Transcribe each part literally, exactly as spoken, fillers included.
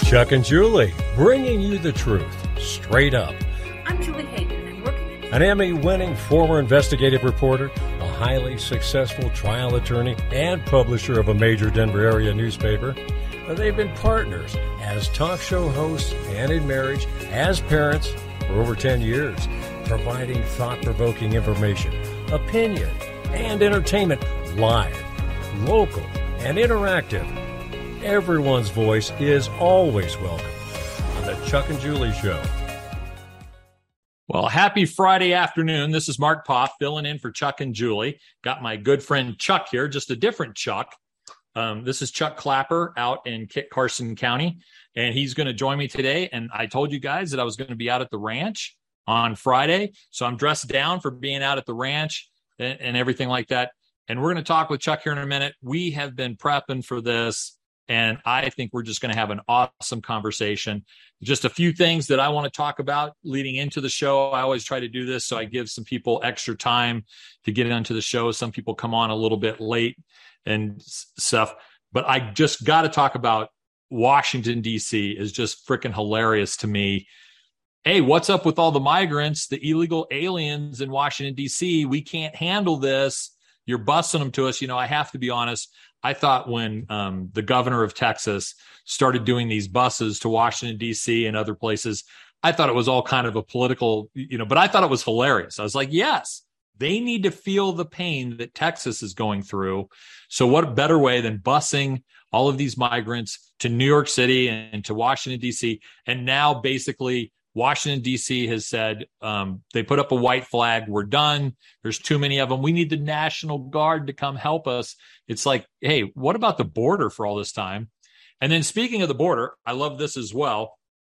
Chuck and Julie, bringing you the truth, straight up. I'm Julie Hayden, and working An Emmy-winning former investigative reporter, a highly successful trial attorney, and publisher of a major Denver area newspaper. They've been partners as talk show hosts and in marriage, as parents for over ten years, providing thought-provoking information, opinion, and entertainment live, local, and interactive. Everyone's voice is always welcome on the Chuck and Julie Show. Well, happy Friday afternoon. This is Mark Poff filling in for Chuck and Julie. Got my good friend Chuck here, just a different Chuck. Um, this is Chuck Clapper out in Kit Carson County, and he's going to join me today. And I told you guys that I was going to be out at the ranch on Friday, so I'm dressed down for being out at the ranch and, and everything like that. And we're going to talk with Chuck here in a minute. We have been prepping for this, and I think we're just going to have an awesome conversation. Just a few things that I want to talk about leading into the show. I always try to do this so I give some people extra time to get into the show. Some people come on a little bit late and stuff. But I just got to talk about Washington, D C is just freaking hilarious to me. Hey, what's up with all the migrants, the illegal aliens in Washington, D C? We can't handle this. You're busting them to us. You know, I have to be honest. I thought when um, the governor of Texas started doing these buses to Washington, D C and other places, I thought it was all kind of a political, you know, but I thought it was hilarious. I was like, yes, they need to feel the pain that Texas is going through. So what better way than busing all of these migrants to New York City and to Washington, D C? And now basically Washington, D C has said um, they put up a white flag. We're done. There's too many of them. We need the National Guard to come help us. It's like, hey, what about the border for all this time? And then speaking of the border, I love this as well.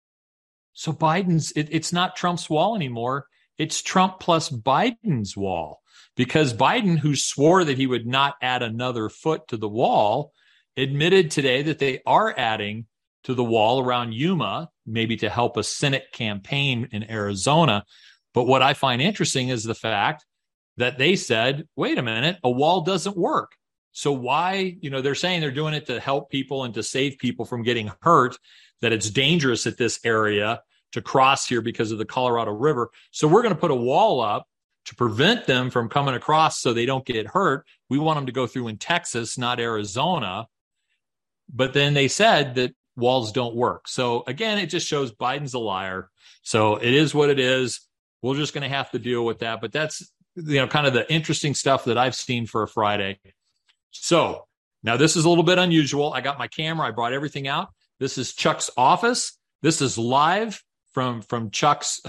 So Biden's, it, it's not Trump's wall anymore. It's Trump plus Biden's wall, because Biden, who swore that he would not add another foot to the wall, admitted today that they are adding to the wall around Yuma, maybe to help a Senate campaign in Arizona. But what I find interesting is the fact that they said, wait a minute, a wall doesn't work. So why, you know, they're saying they're doing it to help people and to save people from getting hurt, that it's dangerous at this area to cross here because of the Colorado River. So we're going to put a wall up to prevent them from coming across so they don't get hurt. We want them to go through in Texas, not Arizona. But then they said that walls don't work. So again, it just shows Biden's a liar. So it is what it is. We're just going to have to deal with that. But that's, you know, kind of the interesting stuff that I've seen for a Friday. So now this is a little bit unusual. I got my camera. I brought everything out. This is Chuck's office. This is live from, from Chuck's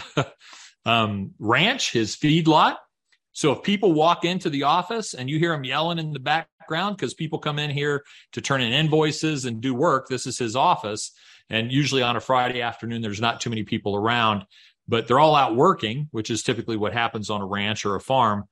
um, ranch, his feedlot. So if people walk into the office and you hear them yelling in the background, because people come in here to turn in invoices and do work, this is his office. And usually on a Friday afternoon, there's not too many people around, but they're all out working, which is typically what happens on a ranch or a farm.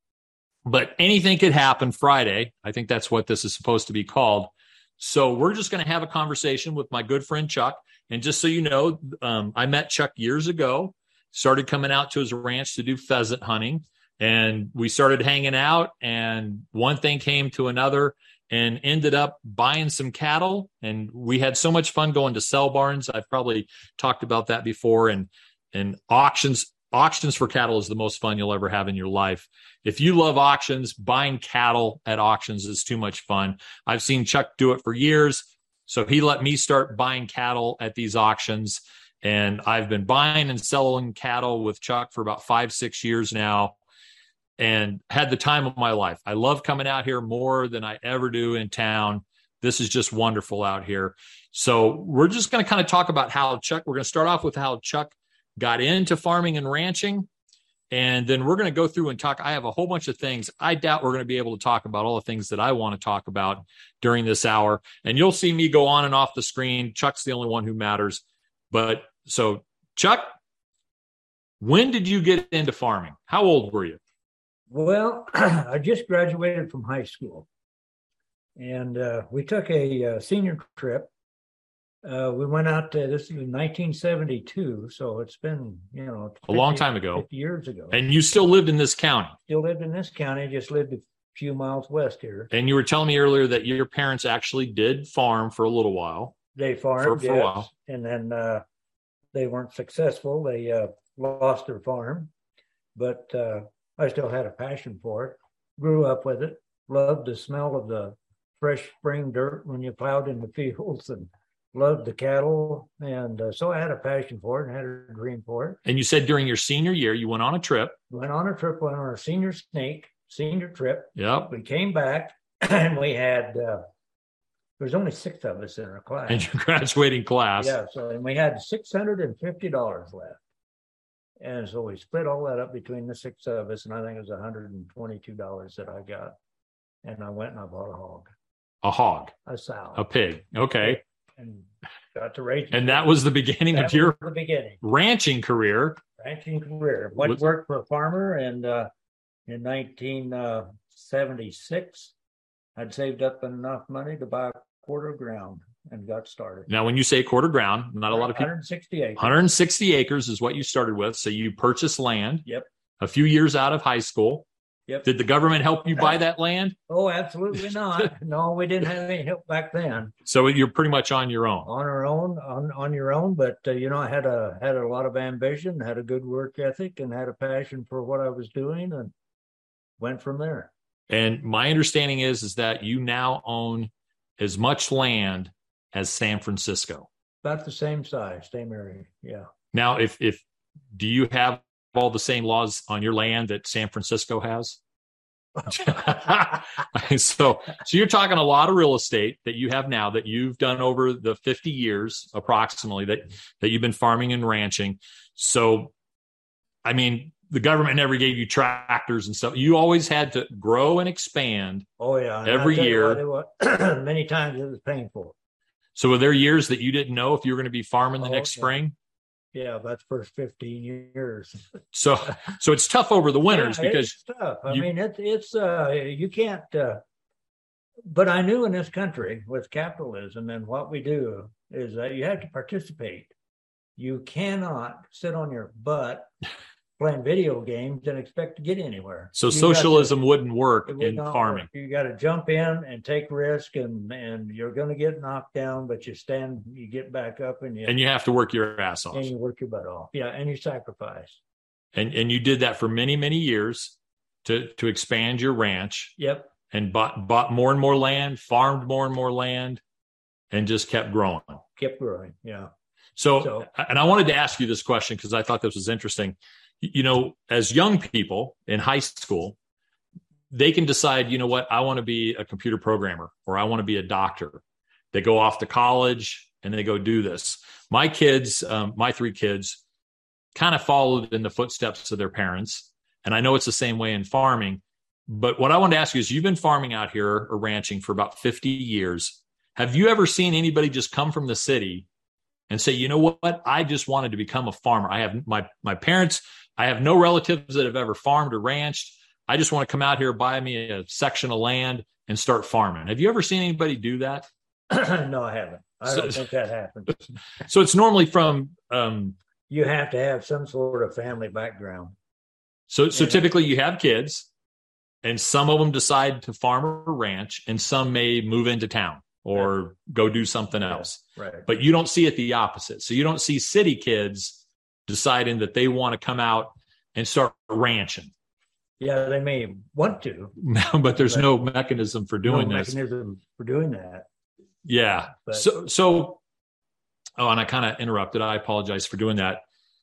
But anything could happen Friday. I think that's what this is supposed to be called. So we're just going to have a conversation with my good friend Chuck. And just so you know, um, I met Chuck years ago, started coming out to his ranch to do pheasant hunting. And we started hanging out, and one thing came to another, and ended up buying some cattle. And we had so much fun going to sell barns. I've probably talked about that before. And, and auctions, auctions for cattle is the most fun you'll ever have in your life. If you love auctions, buying cattle at auctions is too much fun. I've seen Chuck do it for years. So he let me start buying cattle at these auctions. And I've been buying and selling cattle with Chuck for about five, six years now, and had the time of my life. I love coming out here more than I ever do in town. This is just wonderful out here. So we're just going to kind of talk about how Chuck, we're going to start off with how Chuck got into farming and ranching. And then we're going to go through and talk. I have a whole bunch of things. I doubt we're going to be able to talk about all the things that I want to talk about during this hour. And you'll see me go on and off the screen. Chuck's the only one who matters. But so Chuck, when did you get into farming? How old were you? Well, I just graduated from high school, and uh, we took a uh, senior trip. Uh, we went out to, this was nineteen seventy-two, so it's been, you know, fifty, a long time ago, fifty years ago. And you still lived in this county? Still lived in this county, just lived a few miles west here. And you were telling me earlier that your parents actually did farm for a little while. They farmed for, for yes. a while. And then uh, they weren't successful. They uh, lost their farm, but uh, I still had a passion for it. Grew up with it. Loved the smell of the fresh spring dirt when you plowed in the fields, and loved the cattle. And uh, so I had a passion for it and had a dream for it. And you said during your senior year, you went on a trip. Went on a trip, went on a senior snake, senior trip. Yep. We came back and we had, uh, there was only six of us in our class. And your graduating class. Yeah, so and we had six hundred fifty dollars left. And so we split all that up between the six of us, and I think it was one hundred twenty-two dollars that I got. And I went and I bought a hog. A hog. A sow. A pig. Okay. And got to raise. And that was the beginning that of your the beginning. ranching career. Ranching career. Went Was- to work for a farmer, and uh, in nineteen seventy-six, I'd saved up enough money to buy a quarter of ground and got started. Now, when you say quarter ground, not a lot of people. one hundred sixty acres. one hundred sixty acres is what you started with. So you purchased land. Yep. A few years out of high school. Yep. Did the government help you buy that land? Oh, absolutely not. No, we didn't have any help back then. So you're pretty much on your own. On our own, on, on your own. But uh, you know, I had a had a lot of ambition, had a good work ethic, and had a passion for what I was doing, and went from there. And my understanding is is that you now own as much land as San Francisco. About the same size, same area. Yeah. Now, if if do you have all the same laws on your land that San Francisco has? so, so you're talking a lot of real estate that you have now that you've done over the fifty years approximately that, that you've been farming and ranching. So, I mean, the government never gave you tractors and stuff. You always had to grow and expand. Oh yeah. And every I tell you year. what, it was, many times it was painful. So were there years that you didn't know if you were going to be farming the Oh, next yeah. spring? Yeah, that's first fifteen years. So, so it's tough over the winters Yeah, because it's tough. I you- mean, it's it's uh, you can't. Uh, but I knew in this country with capitalism and what we do is that you have to participate. You cannot sit on your butt playing video games and expect to get anywhere. so You got to- socialism wouldn't work it would in not farming. work. You got to jump in and take risk, and and you're going to get knocked down, but you stand, you get back up, and you And you have to work your ass off. and you work your butt off. Yeah, and you sacrifice. And and you did that for many, many years to to expand your ranch Yep. and bought bought more and more land, farmed more and more land, and just kept growing. Kept growing. Yeah. So, So- and I wanted to ask you this question because I thought this was interesting. You know, as young people in high school, they can decide, you know what, I want to be a computer programmer or I want to be a doctor. They go off to college and they go do this. My kids, um, my three kids, kind of followed in the footsteps of their parents. And I know it's the same way in farming. But what I wanted to ask you is, you've been farming out here or ranching for about fifty years. Have you ever seen anybody just come from the city and say, you know what, I just wanted to become a farmer. I have my my parents, I have no relatives that have ever farmed or ranched. I just want to come out here, buy me a section of land and start farming. Have you ever seen anybody do that? No, I haven't. I don't So- think that happens. So it's normally from, um, You have to have some sort of family background. so, so Yeah. typically you have kids and some of them decide to farm or ranch and some may move into town or go do something else. Right. But you don't see it the opposite. So you don't see city kids deciding that they want to come out and start ranching. Yeah, they may want to. But there's no mechanism for doing no this. mechanism for doing that. Yeah. But- So, so, oh, and I kind of interrupted. I apologize for doing that.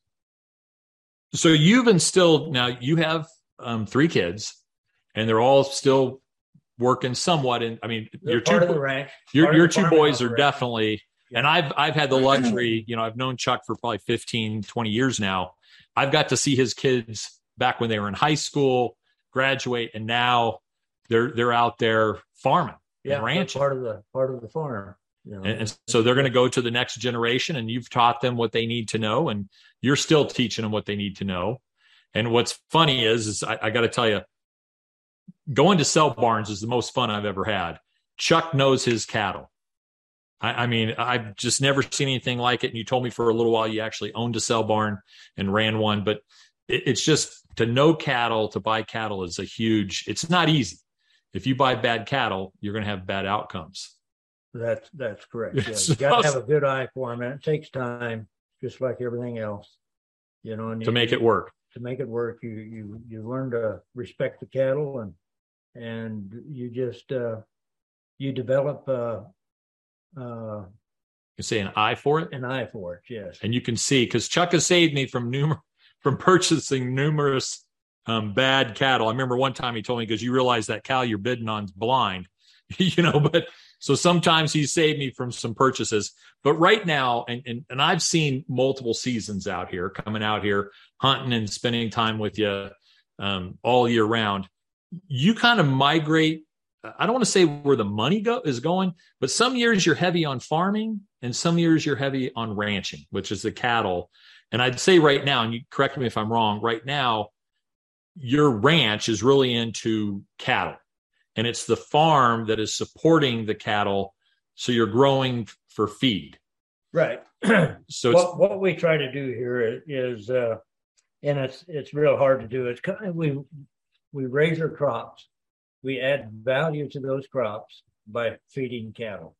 So you've instilled, now you have um, three kids and they're all still working somewhat in, I mean, They're your part two, of the ranch. your, part of your the two farming boys are operation. definitely, and I've, I've had the luxury, you know, I've known Chuck for probably fifteen, twenty years now. I've got to see his kids back when they were in high school, graduate, and now they're, they're out there farming Yeah, and they're ranching. part of the part of the farm. You know? And, and so they're going to go to the next generation, and you've taught them what they need to know, and you're still teaching them what they need to know. And what's funny is, is I, I got to tell you, going to sell barns is the most fun I've ever had. Chuck knows his cattle. I, I mean, I've just never seen anything like it. And you told me for a little while you actually owned a sell barn and ran one, but it, it's just to know cattle, to buy cattle is a huge, it's not easy. If you buy bad cattle, you're going to have bad outcomes. That's that's correct. Yeah, It's you got to awesome. have a good eye for them, and it takes time, just like everything else. You know, and To you, make it work. To make it work, you you you learn to respect the cattle, and and you just uh, you develop uh, uh, You say an eye for it, an eye for it. Yes, and you can see, because Chuck has saved me from numer- from purchasing numerous um, bad cattle. I remember one time he told me, because you realize that cow you're bidding on's blind, you know, but so sometimes he saved me from some purchases. But right now, and, and, and I've seen multiple seasons out here, coming out here, hunting and spending time with you um, all year round. You kind of migrate. I don't want to say where the money go is going, but some years you're heavy on farming and some years you're heavy on ranching, which is the cattle. And I'd say right now, and you correct me if I'm wrong, right now, your ranch is really into cattle, and it's the farm that is supporting the cattle. So you're growing for feed. right. So it's, what what we try to do here is, uh, and it's it's real hard to do. It's kind of, we we raise our crops. We add value to those crops by feeding cattle.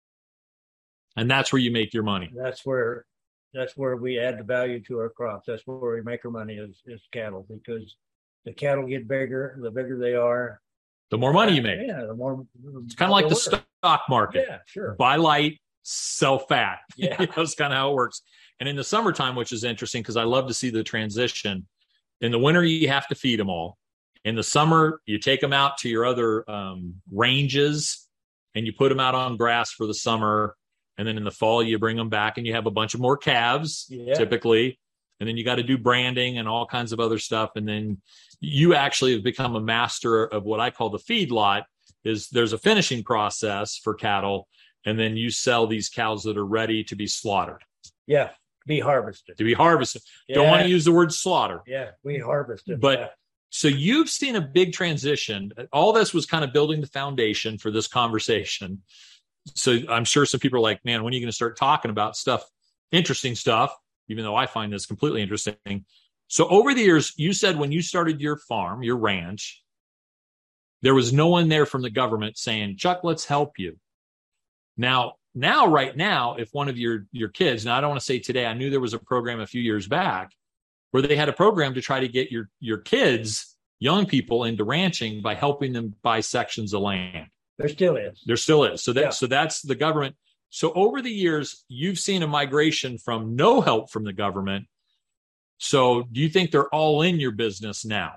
and that's where you make your money. That's where that's where we add the value to our crops. That's where we make our money is, is cattle, because the cattle get bigger. The bigger they are, The more money you make. Yeah, the more. It's kind of like the stock market. Yeah, sure. Buy light, sell fat. Yeah. You know, that's kind of how it works. And in the summertime, which is interesting because I love to see the transition. In the winter, you have to feed them all. In the summer, you take them out to your other um, ranges and you put them out on grass for the summer. And then in the fall, you bring them back and you have a bunch of more calves, Yeah. typically. And then you got to do branding and all kinds of other stuff. And then you actually have become a master of what I call the feedlot. Is there's a finishing process for cattle, and then you sell these cows that are ready to be slaughtered, Yeah, be harvested. to be harvested. Yeah. Don't want to use the word slaughter. Yeah, we harvested. But yeah. So you've seen a big transition. All this was kind of building the foundation for this conversation. So I'm sure some people are like, man, when are you going to start talking about stuff, interesting stuff, even though I find this completely interesting. So over the years, you said when you started your farm, your ranch, there was no one there from the government saying, Chuck, let's help you. Now, now, right now, if one of your, your kids, now I don't want to say today, I knew there was a program a few years back where they had a program to try to get your, your kids, young people, into ranching by helping them buy sections of land. There still is. There still is. So that, Yeah. so that's the government. So over the years, you've seen a migration from no help from the government. So do you think they're all in your business now?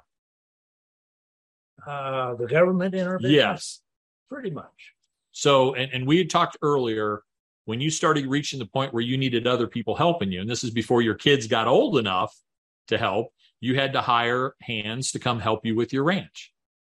Uh, the government in our business? Yes. Pretty much. So, and, and we had talked earlier when you started reaching the point where you needed other people helping you, and this is before your kids got old enough to help, you had to hire hands to come help you with your ranch.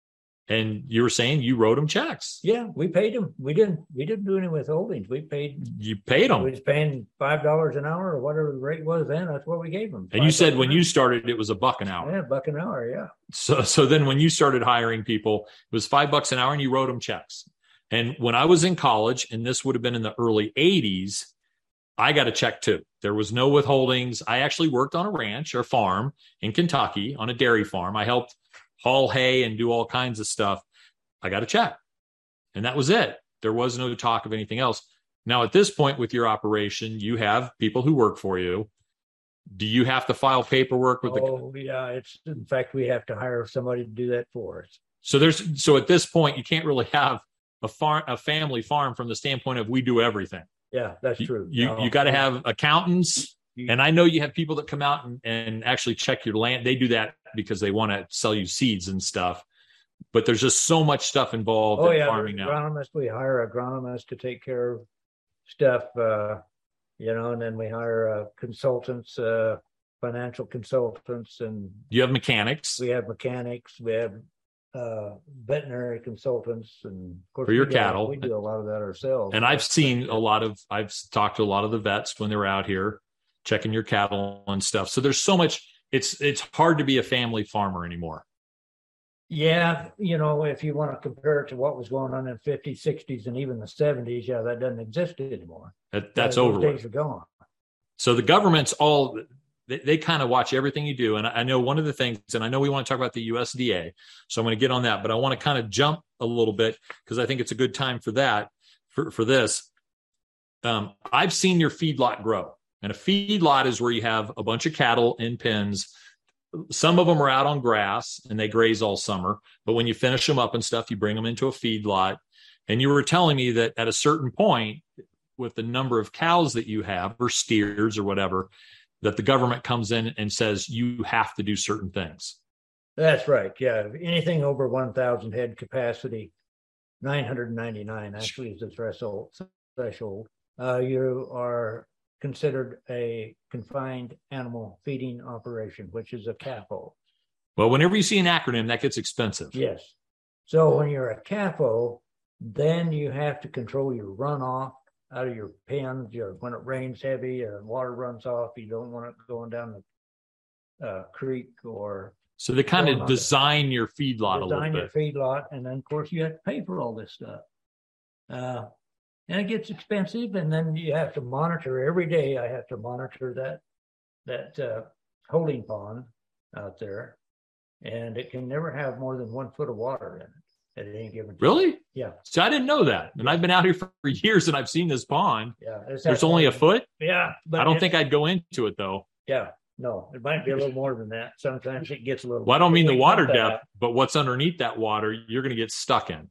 And you were saying you wrote them checks. Yeah, we paid them. We didn't. We didn't do any withholdings. We paid. You paid We them. was paying five dollars an hour or whatever the rate was then. That's what we gave them. And you Five said bucks when an you hour. started, it was a buck an hour. Yeah, buck an hour. Yeah. So, so then when you started hiring people, it was five bucks an hour and you wrote them checks. And when I was in college, and this would have been in the early eighties, I got a check too. There was no withholdings. I actually worked on a ranch or farm in Kentucky on a dairy farm. I helped haul hay and do all kinds of stuff. I got a check, and that was it. There was no talk of anything else. Now, at this point with your operation, you have people who work for you. Do you have to file paperwork with the? Oh, yeah. It's in fact we have to hire somebody to do that for us. So there's so at this point you can't really have a farm, a family farm from the standpoint of we do everything. Yeah, that's You true. you, No. you got to have accountants, You- and I know you have people that come out and, and actually check your land. They do that because they want to sell you seeds and stuff. But there's just so much stuff involved Oh in yeah, farming there's now. agronomists. We hire agronomists to take care of stuff, uh, you know, and then we hire uh, consultants, uh, financial consultants, and You have mechanics. we have mechanics. We have uh, veterinary consultants, and of course For your we do- cattle. we do a lot of that ourselves. And I've seen a lot of, I've talked to a lot of the vets when they were out here checking your cattle and stuff. So there's so much, it's, it's hard to be a family farmer anymore. Yeah, you know, if you want to compare it to what was going on in the fifties, sixties, and even the seventies, yeah, that doesn't exist anymore. That, that's Those over with. days are gone. So the government's all, they, they kind of watch everything you do. And I, I know one of the things, and I know we want to talk about the U S D A, so I'm going to get on that, but I want to kind of jump a little bit because I think it's a good time for that. for, for this. Um, I've seen your feedlot grow, and a feedlot is where you have a bunch of cattle in pens. Some of them are out on grass and they graze all summer, but when you finish them up and stuff, you bring them into a feedlot. And you were telling me that at a certain point, with the number of cows that you have, or steers or whatever, that the government comes in and says you have to do certain things. That's right. Yeah. Anything over one thousand head capacity, nine hundred ninety-nine actually is the threshold. threshold. Uh, you are considered a confined animal feeding operation, which is a C A F O. Well, whenever you see an acronym, that gets expensive. Yes. So when you're a C A F O, then you have to control your runoff out of your pens. Your, when it rains heavy and water runs off, you don't want it going down the uh, creek or. So they kind of design your feedlot a little bit. Design your feedlot, and then of course you have to pay for all this stuff. Uh, and it gets expensive, and then you have to monitor every day. I have to monitor that that uh, holding pond out there, and it can never have more than one foot of water in it. At any given time. Really? Yeah. So I didn't know that. And I've been out here for years and I've seen this pond. Yeah. There's only a foot? Yeah. But I don't it, think I'd go into it though. Yeah. No, it might be a little more than that. Sometimes it gets a little. Well, I don't mean the water depth, but what's underneath that water, you're going to get stuck in.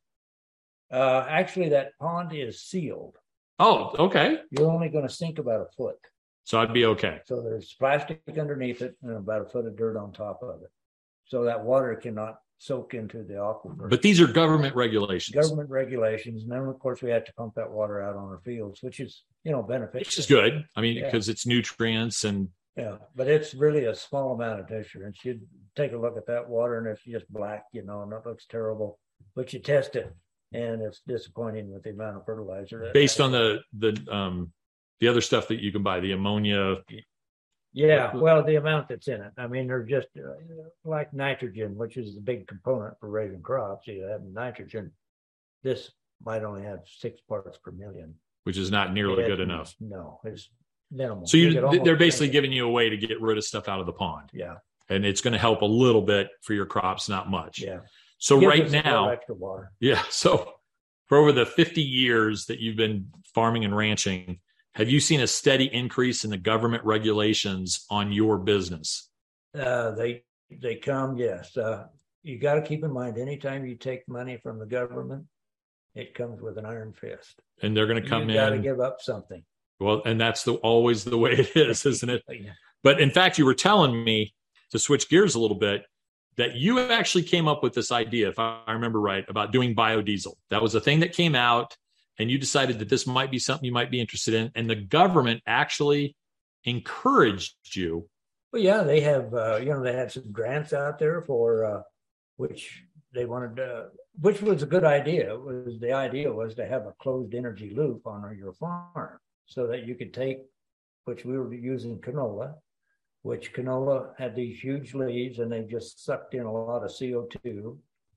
Uh, actually, that pond is sealed. Oh, okay. You're only going to sink about a foot. So I'd be okay. So there's plastic underneath it and about a foot of dirt on top of it. So that water cannot soak into the aquifer. But these are government regulations. Government regulations. And then, of course, we have to pump that water out on our fields, which is, you know, beneficial. Which is good. I mean, yeah. because it's nutrients and. Yeah, but it's really a small amount of nutrients. You take a look at that water and it's just black, you know, and it looks terrible. But you test it and it's disappointing with the amount of fertilizer. Based on the, the, um, the other stuff that you can buy, the ammonia. Yeah, well, the amount that's in it. I mean, they're just uh, like nitrogen, which is the big component for raising crops. You have nitrogen. This might only have six parts per million. Which is not nearly it, good enough. No, it's minimal. So you, they're basically giving you a way to get rid of stuff out of the pond. Yeah. And it's going to help a little bit for your crops, not much. Yeah. So Gives right us now, extra water. Yeah. So for over the fifty years that you've been farming and ranching, have you seen a steady increase in the government regulations on your business? Uh, they they come, yes. Uh, you got to keep in mind, anytime you take money from the government, it comes with an iron fist. And they're going to come you got to in. give up something. Well, and that's the always the way it is, isn't it? Yeah. But in fact, you were telling me, to switch gears a little bit, that you actually came up with this idea, if I remember right, about doing biodiesel. That was a thing that came out, and you decided that this might be something you might be interested in. And the government actually encouraged you. Well, yeah, they have, uh, you know, they had some grants out there for uh, which they wanted, uh, which was a good idea. It was the idea was to have a closed energy loop on your farm so that you could take, which we were using canola, which canola had these huge leaves and they just sucked in a lot of C O two.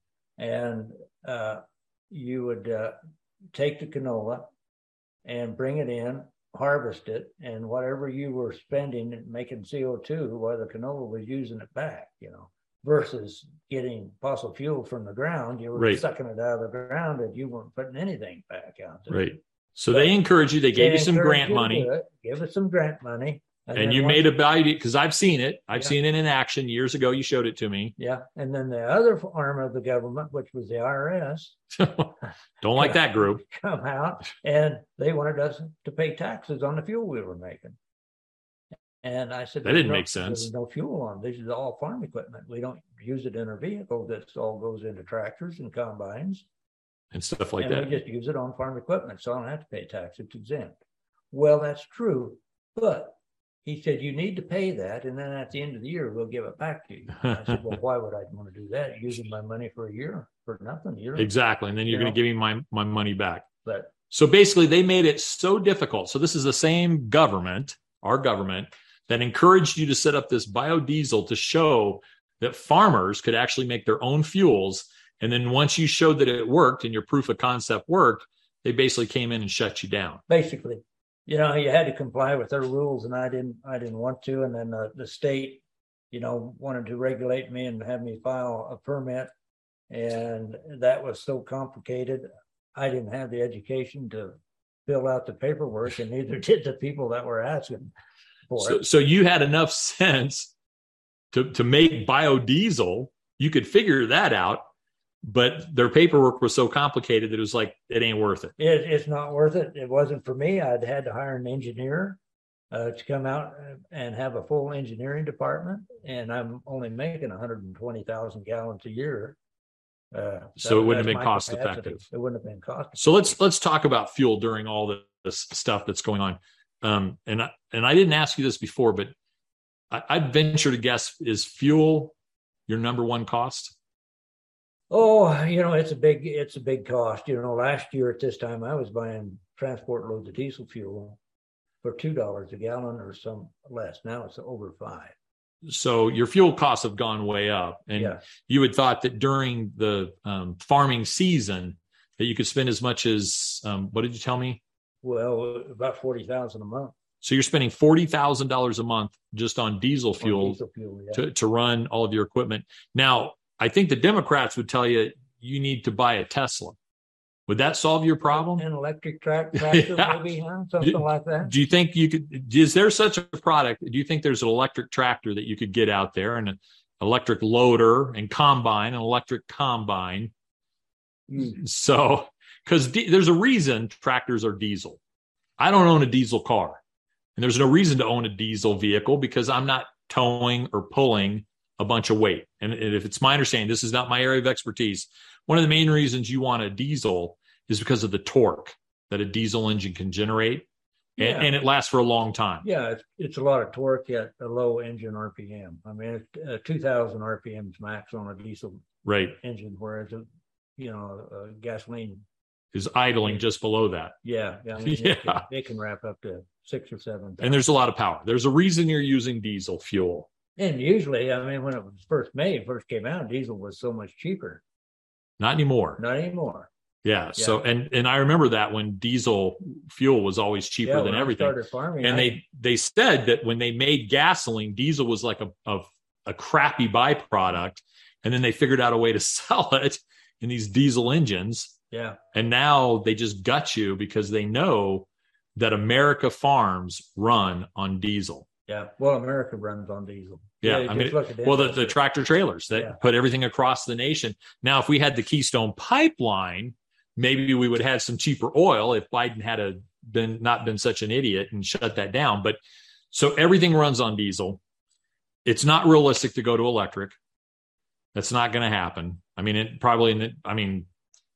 And uh, you would uh, take the canola and bring it in, harvest it, and whatever you were spending making C O two, while the canola was using it back, you know, versus getting fossil fuel from the ground, you were right. sucking it out of the ground and you weren't putting anything back out there. Right. So but they encouraged you, they gave they you some grant you money. Give us some grant money. And, and you made a value, because I've seen it. I've yeah. seen it in action. Years ago, you showed it to me. Yeah. And then the other arm of the government, which was the I R S. Don't like that group. Come out, and they wanted us to pay taxes on the fuel we were making. And I said, that didn't no, make sense. There's no fuel on. This is all farm equipment. We don't use it in our vehicle. This all goes into tractors and combines. And stuff like and that. We just use it on farm equipment, so I don't have to pay tax. It's exempt. Well, that's true. But he said, you need to pay that, and then at the end of the year, we'll give it back to you. I said, well, why would I want to do that? Using my money for a year for nothing. You're, exactly. And then you're you going to give me my, my money back. But so basically, they made it so difficult. So this is the same government, our government, that encouraged you to set up this biodiesel to show that farmers could actually make their own fuels. And then once you showed that it worked and your proof of concept worked, they basically came in and shut you down. Basically, you know, you had to comply with their rules, and I didn't. I didn't want to. And then uh, the state, you know, wanted to regulate me and have me file a permit, and that was so complicated. I didn't have the education to fill out the paperwork, and neither did the people that were asking for so, it. So you had enough sense to, to make biodiesel. You could figure that out, but their paperwork was so complicated that it was like, it ain't worth it. it it's not worth it. It wasn't for me. I'd had to hire an engineer uh, to come out and have a full engineering department, and I'm only making one hundred twenty thousand gallons a year. Uh, so that, it wouldn't have been my cost capacity. effective. It wouldn't have been cost effective. So let's let's talk about fuel during all this stuff that's going on. Um, and I, and I didn't ask you this before, but I, I'd venture to guess, is fuel your number one cost? Oh, you know, it's a big it's a big cost. You know, last year at this time, I was buying transport loads of diesel fuel for two dollars a gallon or some less. Now it's over five. So your fuel costs have gone way up, and Yeah. you had thought that during the um, farming season that you could spend as much as um, what did you tell me? Well, about forty thousand a month So you're spending forty thousand dollars a month just on diesel on fuel, diesel fuel. Yeah. to, to run all of your equipment. Now, I think the Democrats would tell you you need to buy a Tesla. Would that solve your problem? An electric track tractor, Yeah. maybe, huh? Something Do- like that. Do you think you could, is there such a product? Do you think there's an electric tractor that you could get out there, and an electric loader and combine, an electric combine? Mm. So, because di- there's a reason tractors are diesel. I don't own a diesel car, and there's no reason to own a diesel vehicle because I'm not towing or pulling a bunch of weight. And if it's my understanding, this is not my area of expertise. One of the main reasons you want a diesel is because of the torque that a diesel engine can generate, and, Yeah. and it lasts for a long time. Yeah, it's, it's a lot of torque at a low engine R P M. I mean, it's uh, two thousand R P Ms max on a diesel Right. engine, whereas a you know a gasoline. Is idling just below that. Yeah, yeah, I mean, Yeah. It, can, it can wrap up to six or seven. And there's a lot of power. There's a reason you're using diesel fuel. And usually, I mean, when it was first made, first came out, diesel was so much cheaper. Not anymore. Not anymore. Yeah. So, and, and I remember that when diesel fuel was always cheaper Yeah, than when I everything. started farming, And I- they, they said that when they made gasoline, diesel was like a, a, a crappy byproduct. And then they figured out a way to sell it in these diesel engines. yeah, And now they just gut you because they know that America farms run on diesel. yeah. Well, America runs on diesel. Yeah, you I just mean, look at well, the, industry. the tractor trailers that Yeah. put everything across the nation. Now, if we had the Keystone Pipeline, maybe we would have some cheaper oil if Biden had a, been not been such an idiot and shut that down. But so everything runs on diesel. It's not realistic to go to electric. That's not going to happen. I mean, it probably. I mean,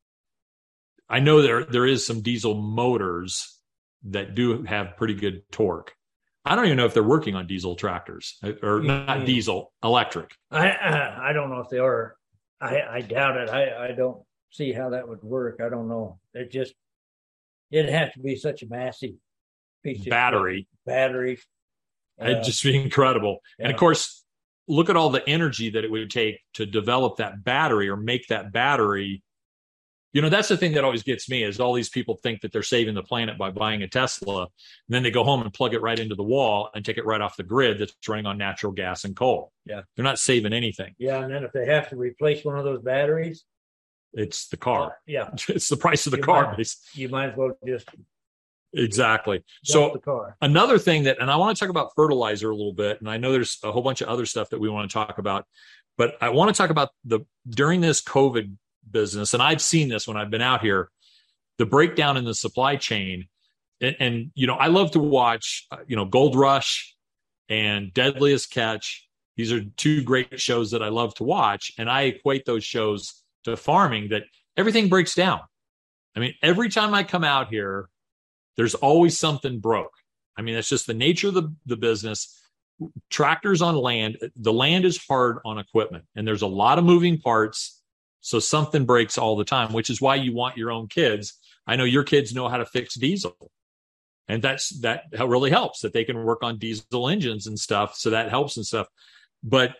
I know there there is some diesel motors that do have pretty good torque. I don't even know if they're working on diesel tractors or Yeah. not diesel, electric. I I I don't know if they are. I I doubt it. I I don't see how that would work. I don't know. It just it'd have to be such a massive piece of Battery. battery. It'd Uh, just be incredible. And yeah. of course, look at all the energy that it would take to develop that battery or make that battery. You know, that's the thing that always gets me is all these people think that they're saving the planet by buying a Tesla. And then they go home and plug it right into the wall and take it right off the grid that's running on natural gas and coal. Yeah. They're not saving anything. Yeah, and then if they have to replace one of those batteries, It's the car. yeah, It's the price of the You car. might- you might as well just Exactly. dump So the car. another thing that, and I want to talk about fertilizer a little bit, and I know there's a whole bunch of other stuff that we want to talk about, but I want to talk about the during this COVID business, and I've seen this when I've been out here, the breakdown in the supply chain. And, and you know, I love to watch, uh, you know, Gold Rush and Deadliest Catch. These are two great shows that I love to watch, and I equate those shows to farming, that everything breaks down. I mean, every time I come out here, there's always something broke. I mean, that's just the nature of the, the business. Tractors on land, the land is hard on equipment, and there's a lot of moving parts. So something breaks all the time, which is why you want your own kids. I know your kids know how to fix diesel. And that's that really helps, that they can work on diesel engines and stuff. So that helps and stuff. But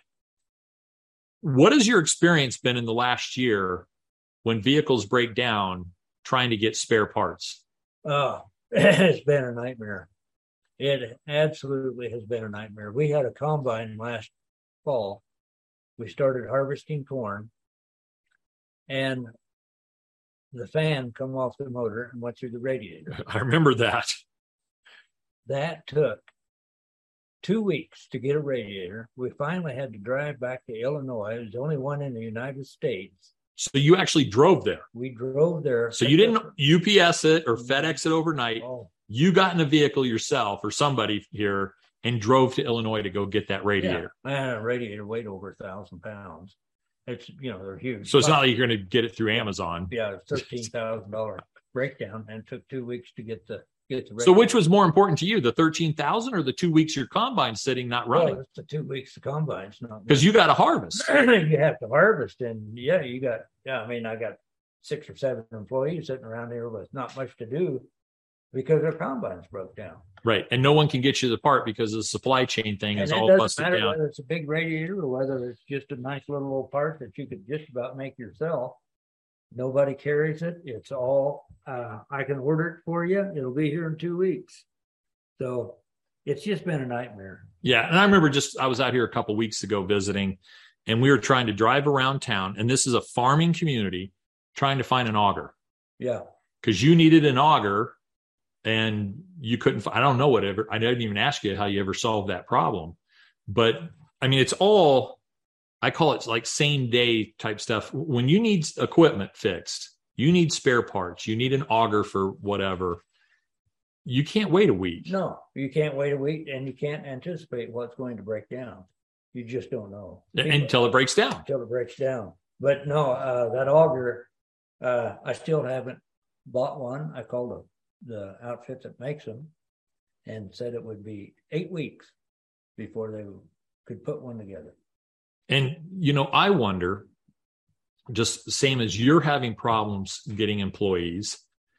what has your experience been in the last year when vehicles break down trying to get spare parts? Oh, it's been a nightmare. It absolutely has been a nightmare. We had a combine last fall. We started harvesting corn, and the fan come off the motor and went through the radiator. I remember that. That took two weeks to get a radiator. We finally had to drive back to Illinois. It was the only one in the United States. So you actually drove there. We drove there. So you didn't U P S it or FedEx it overnight. Oh. You got in a vehicle yourself or somebody here and drove to Illinois to go get that radiator. Yeah, man, a radiator weighed over a thousand pounds. It's, you know, they're huge. So it's not like you're going to get it through Amazon. Yeah, it's thirteen thousand dollars breakdown, and it took two weeks to get the get the radiator. So which was more important to you, the thirteen thousand or the two weeks your combine's sitting not running? Well, it's the two weeks the combine's not. Because you got to harvest. You have to harvest, and yeah, you got. Yeah, I mean, I got six or seven employees sitting around here with not much to do because their combines broke down. Right, and no one can get you the part because the supply chain thing and is it all doesn't busted matter down. whether it's a big radiator or whether it's just a nice little old part that you could just about make yourself. Nobody carries it. It's all, uh, I can order it for you. It'll be here in two weeks. So it's just been a nightmare. Yeah, and I remember just, I was out here a couple weeks ago visiting, and we were trying to drive around town, and this is a farming community, trying to find an auger. Yeah. Because you needed an auger, and you couldn't, I don't know whatever, I didn't even ask you how you ever solved that problem. But, I mean, it's all, I call it like same day type stuff. When you need equipment fixed, you need spare parts, you need an auger for whatever, you can't wait a week. No, you can't wait a week, and you can't anticipate what's going to break down. You just don't know. Until it breaks down. Until it breaks down. But no, uh, that auger, uh, I still haven't bought one. I called the, the outfit that makes them and said it would be eight weeks before they could put one together. And, you know, I wonder, just the same as you're having problems getting employees,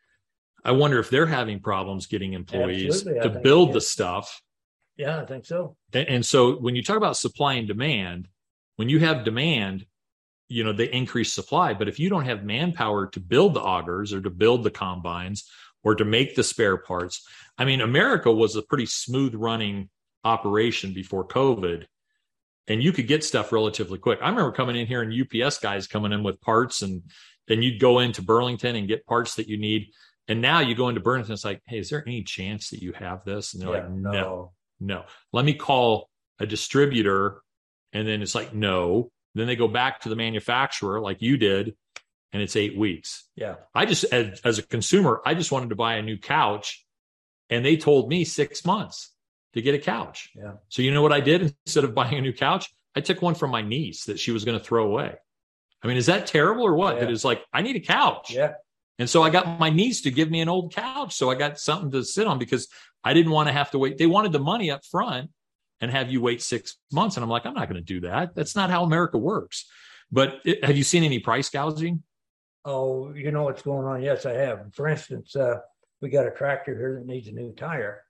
I wonder if they're having problems getting employees to build the stuff. Yeah, I think so. And, and so when you talk about supply and demand, when you have demand, you know, they increase supply. But if you don't have manpower to build the augers or to build the combines or to make the spare parts, I mean, America was a pretty smooth running operation before COVID. And you could get stuff relatively quick. I remember coming in here and U P S guys coming in with parts, and then you'd go into Burlington and get parts that you need. And now you go into Burlington, it's like, hey, is there any chance that you have this? And they're Yeah, like, no, no. no. Let me call a distributor. And then it's like, no. Then they go back to the manufacturer like you did, and it's eight weeks. Yeah. I just, as, as a consumer, I just wanted to buy a new couch, and they told me six months to get a couch. Yeah. So you know what I did? Instead of buying a new couch, I took one from my niece that she was going to throw away. I mean, is that terrible or what? Yeah. That is like, I need a couch. Yeah. And so I got my niece to give me an old couch. So I got something to sit on because I didn't want to have to wait. They wanted the money up front and have you wait six months. And I'm like, I'm not going to do that. That's not how America works. But it, have you seen any price gouging? Oh, you know what's going on? Yes, I have. For instance, uh, we got a tractor here that needs a new tire.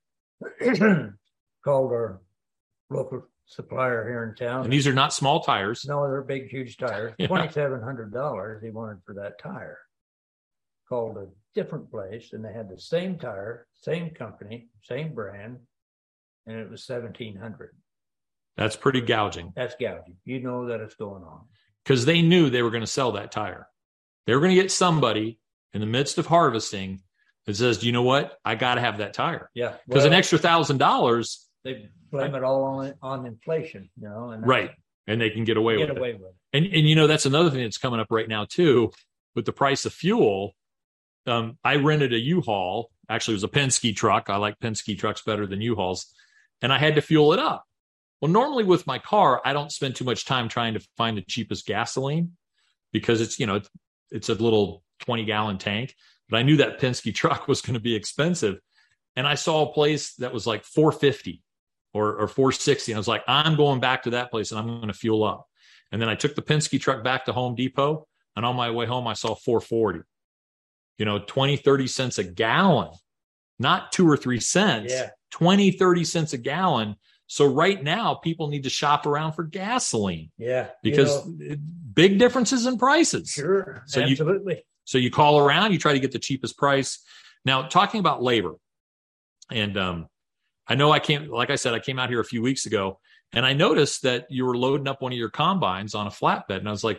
Called our local supplier here in town. And these are not small tires. No, they're big, huge tires. Yeah. twenty-seven hundred dollars he wanted for that tire. Called a different place, and they had the same tire, same company, same brand, and it was seventeen hundred dollars. That's pretty gouging. That's gouging. You know that it's going on. Because they knew they were going to sell that tire. They were going to get somebody in the midst of harvesting that says, you know what? I got to have that tire. Yeah. Because well, an extra thousand dollars. They blame it all on on inflation, you know. And Right. And they can get away get with away it. with it. And, and, you know, that's another thing that's coming up right now, too, with the price of fuel. Um, I rented a U-Haul. Actually, it was a Penske truck. I like Penske trucks better than U-Hauls. And I had to fuel it up. Well, normally with my car, I don't spend too much time trying to find the cheapest gasoline because it's, you know, it's, it's a little twenty gallon tank. But I knew that Penske truck was going to be expensive. And I saw a place that was like four fifty or, or four sixty. And I was like, I'm going back to that place and I'm going to fuel up. And then I took the Penske truck back to Home Depot. And on my way home, I saw four forty, you know, twenty, thirty cents a gallon, not two or three cents, Yeah. twenty, thirty cents a gallon. So right now, people need to shop around for gasoline Yeah. because you know, big differences in prices. sure. So you- absolutely. So you call around, you try to get the cheapest price. Now, talking about labor, and um, I know I came, like I said, I came out here a few weeks ago, and I noticed that you were loading up one of your combines on a flatbed, and I was like,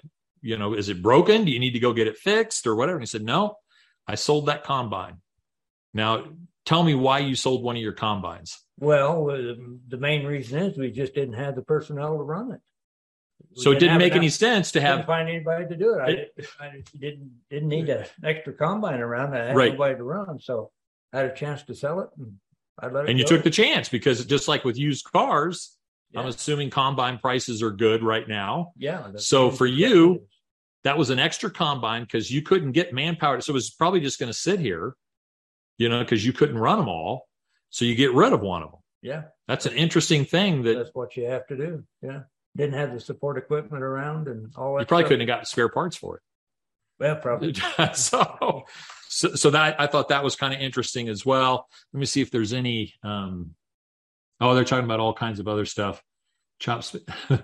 you know, is it broken? Do you need to go get it fixed or whatever? And he said, no, I sold that combine. Now, tell me why you sold one of your combines. Well, uh, the main reason is we just didn't have the personnel to run it. We So it didn't make enough, any sense to have couldn't find anybody to do it. I, I didn't didn't need an extra combine around. I had Right. nobody to run, so I had a chance to sell it, and I let it. and you go. took the chance because just like with used cars, I'm Yeah. assuming combine prices are good right now. Yeah. that's- So for you, that was an extra combine because you couldn't get manpower. So it was probably just going to sit here, you know, because you couldn't run them all. So you get rid of one of them. yeah, That's an interesting thing that that's what you have to do. Yeah, didn't have the support equipment around and all that. you probably stuff. couldn't have got spare parts for it. Well, probably. so, so, so that I thought that was kind of interesting as well. Let me see if there's any. Um, oh, they're talking about all kinds of other stuff. Chops.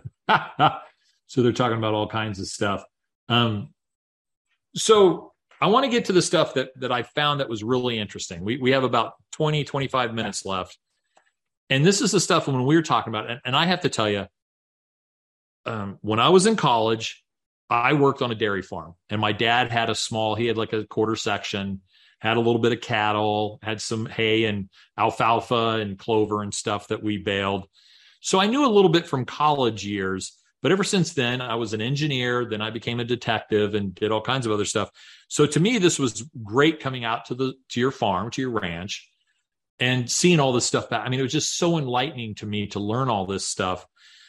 So they're talking about all kinds of stuff. Um, so I want to get to the stuff that that I found that was really interesting. We we have about twenty, twenty-five minutes left, and this is the stuff when we were talking about. And, and I have to tell you, um, when I was in college, I worked on a dairy farm, and my dad had a small, he had like a quarter section, had a little bit of cattle, had some hay and alfalfa and clover and stuff that we baled. So I knew a little bit from college years, but ever since then, I was an engineer. Then I became a detective and did all kinds of other stuff. So to me, this was great coming out to the, to your farm, to your ranch, and seeing all this stuff back. I mean, it was just so enlightening to me to learn all this stuff.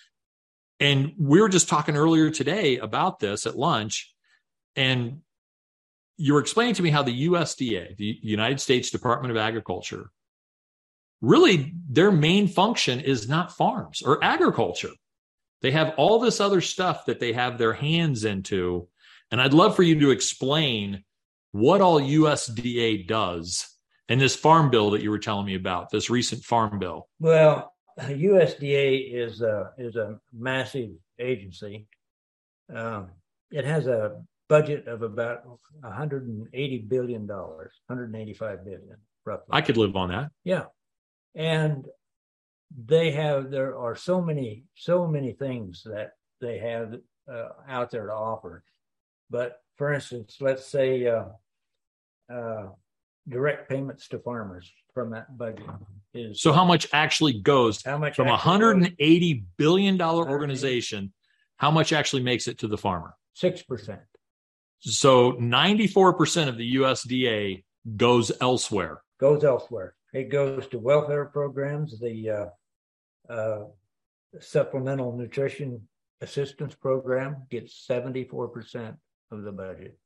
And we were just talking earlier today about this at lunch, and you were explaining to me how the U S D A, the United States Department of Agriculture, really their main function is not farms or agriculture. They have all this other stuff that they have their hands into. And I'd love for you to explain what all U S D A does in this farm bill that you were telling me about, this recent farm bill. Well, U S D A is a is a massive agency. Um, it has a budget of about one hundred eighty billion dollars, one hundred eighty-five billion, roughly. I could live on that. Yeah, and they have there are so many so many things that they have uh, out there to offer. But for instance, let's say uh, uh, direct payments to farmers from that budget is So how much actually goes how much from a actually one hundred goes? eighty billion dollars organization? How much actually makes it to the farmer? Six percent. So ninety-four percent of the U S D A goes elsewhere. Goes elsewhere. It goes to welfare programs, the uh, uh, supplemental nutrition assistance program gets seventy-four percent of the budget,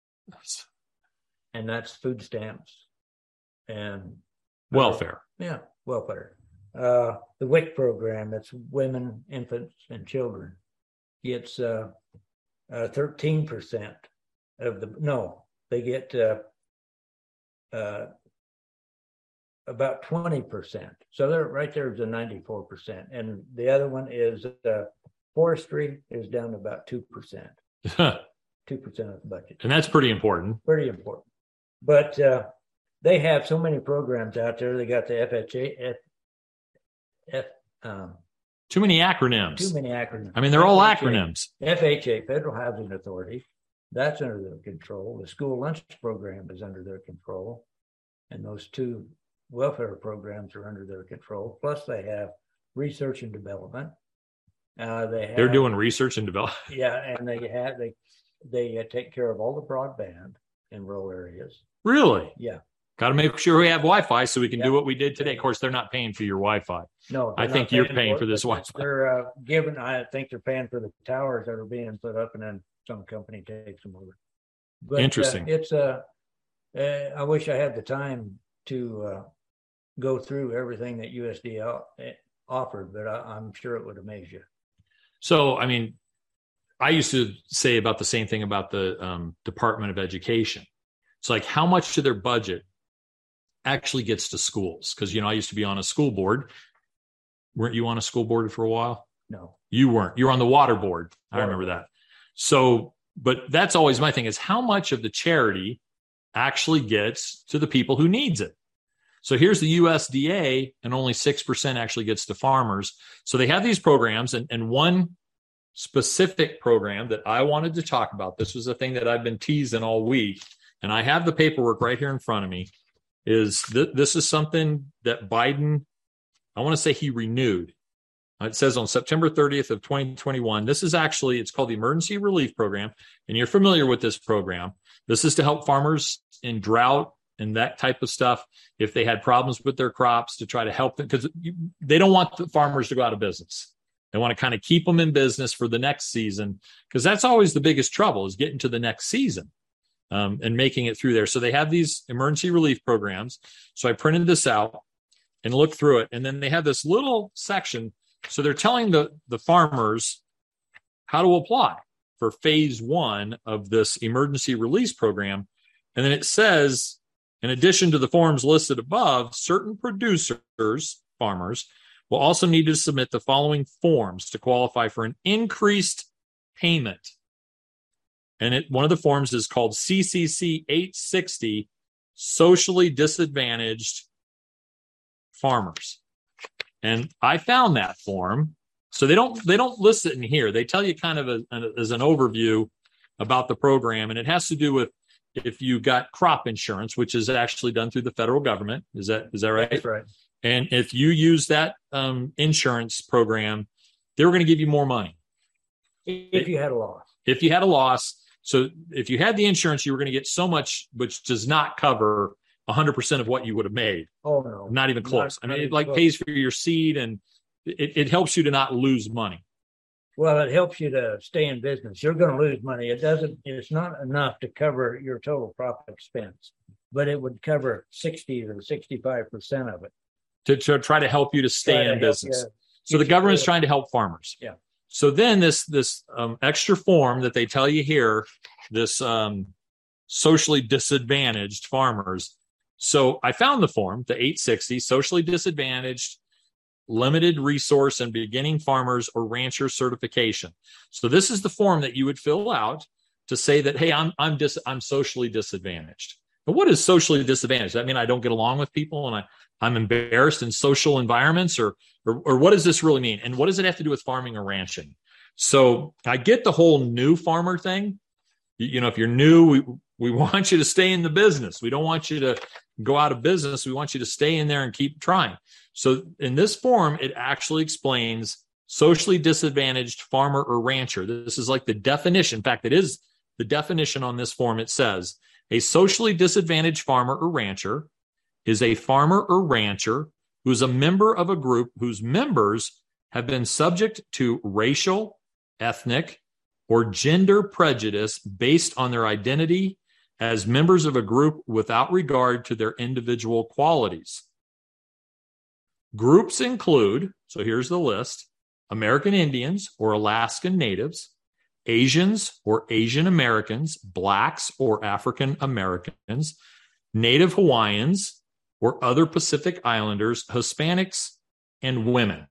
and that's food stamps and Welfare. yeah, welfare. Uh, the W I C program, that's women, infants, and children, gets uh, uh, thirteen percent of the, no, they get uh, uh, about twenty percent. So they're right there is a ninety-four percent. And the other one is uh, forestry is down to about two percent, two percent of the budget. And that's pretty important. Pretty important. But uh, they have so many programs out there. They got the F H A, F, F, um, Too many acronyms. too many acronyms. I mean, they're all F H A, acronyms. F H A, Federal Housing Authority, that's under their control. The school lunch program is under their control. And those two welfare programs are under their control. Plus they have research and development. Uh, they have, They're doing research and development. yeah, and they have, they, they uh, take care of all the broadband in rural areas. Really? Yeah. Got to make sure we have Wi-Fi so we can Yeah. do what we did today. Of course, they're not paying for your Wi-Fi. No, I they're think not you're paying it, for this but Wi-Fi. They're uh, given. I think they're paying for the towers that are being put up, and then some company takes them over. But, Interesting. Uh, it's a. Uh, uh, I wish I had the time to uh, go through everything that U S D A offered, but I, I'm sure it would amaze you. So, I mean, I used to say about the same thing about the um, Department of Education. It's like how much of their budget actually gets to schools? Because, you know, I used to be on a school board. Weren't you on a school board for a while? No. You weren't. You were on the water board. I Water remember board. that. So, but that's always my thing is how much of the charity actually gets to the people who needs it. So here's the U S D A, and only six percent actually gets to farmers. So they have these programs, and, and one specific program that I wanted to talk about, this was a thing that I've been teasing all week, and I have the paperwork right here in front of me, is th- this is something that Biden, I want to say he renewed. It says on September thirtieth of twenty twenty-one, this is actually, it's called the Emergency Relief Program, and you're familiar with this program. This is to help farmers in drought and that type of stuff if they had problems with their crops, to try to help them, because they don't want the farmers to go out of business. They want to kind of keep them in business for the next season, because that's always the biggest trouble, is getting to the next season um, and making it through there. So they have these emergency relief programs. So I printed this out and looked through it. And then they have this little section. So they're telling the, the farmers how to apply for phase one of this emergency release program. And then it says, in addition to the forms listed above, certain producers, farmers, will also need to submit the following forms to qualify for an increased payment. And it, one of the forms is called C C C eight sixty, Socially Disadvantaged Farmers. And I found that form. So they don't they don't list it in here. They tell you kind of a, a, as an overview about the program. And it has to do with if you got crop insurance, which is actually done through the federal government. Is that is that right? That's right. And if you use that um, insurance program, they were going to give you more money. If you had a loss. If you had a loss. So if you had the insurance, you were going to get so much, which does not cover one hundred percent of what you would have made. Oh, no. Not even close. Not, I mean, not it like close. pays for your seed, and it, it helps you to not lose money. Well, it helps you to stay in business. You're going to lose money. It doesn't, it's not enough to cover your total crop expense, but it would cover sixty or sixty-five percent of it. To, to try to help you to stay Try to in help business. you So the get you government's through it. trying to help farmers. Yeah. So then this this um, extra form that they tell you here, this um, socially disadvantaged farmers. So I found the form, the eight sixty, Socially Disadvantaged Limited Resource and Beginning Farmers or Rancher Certification. So this is the form that you would fill out to say that, hey, I'm I'm dis- I'm socially disadvantaged. But what is socially disadvantaged? Does that mean I don't get along with people and I, I'm embarrassed in social environments, or, or or what does this really mean? And what does it have to do with farming or ranching? So I get the whole new farmer thing. You, you know, if you're new, we we want you to stay in the business. We don't want you to go out of business. We want you to stay in there and keep trying. So in this form, it actually explains socially disadvantaged farmer or rancher. This is like the definition. In fact, it is the definition on this form. It says a socially disadvantaged farmer or rancher is a farmer or rancher who is a member of a group whose members have been subject to racial, ethnic, or gender prejudice based on their identity as members of a group without regard to their individual qualities. Groups include, so here's the list, American Indians or Alaskan Natives, Asians or Asian Americans, Blacks or African Americans, Native Hawaiians or other Pacific Islanders, Hispanics, and women.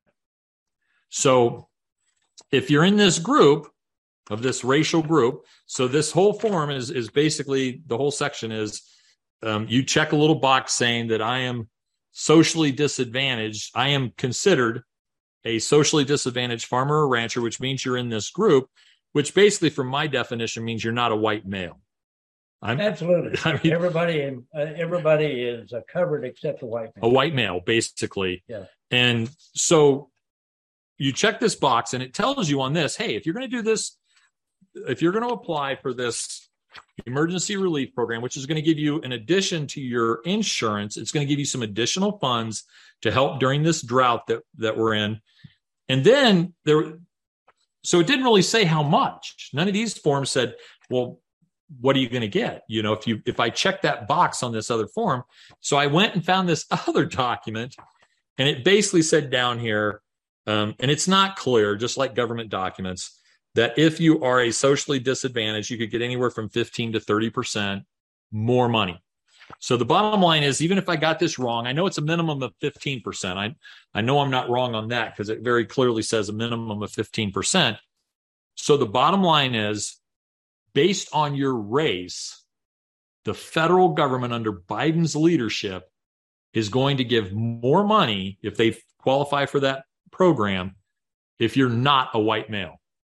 So if you're in this group, of this racial group, so this whole form is, is basically, the whole section is, um, you check a little box saying that I am socially disadvantaged. I am considered a socially disadvantaged farmer or rancher, which means you're in this group, which basically, from my definition, means you're not a white male. I'm, Absolutely. I mean, everybody, in, uh, everybody is uh, covered except the white man. a white male, basically. Yeah. And so you check this box, and it tells you on this, hey, if you're going to do this, if you're going to apply for this emergency relief program, which is going to give you, in addition to your insurance, it's going to give you some additional funds to help during this drought that, that we're in. And then there, so it didn't really say how much. None of these forms said, well, what are you going to get? You know, if you, if I check that box on this other form. So I went and found this other document, and it basically said down here, um, and it's not clear, just like government documents, that if you are a socially disadvantaged, you could get anywhere from fifteen to thirty percent more money. So the bottom line is, even if I got this wrong, I know it's a minimum of fifteen percent. I, I know I'm not wrong on that because it very clearly says a minimum of fifteen percent. So the bottom line is, based on your race, the federal government under Biden's leadership is going to give more money if they qualify for that program if you're not a white male.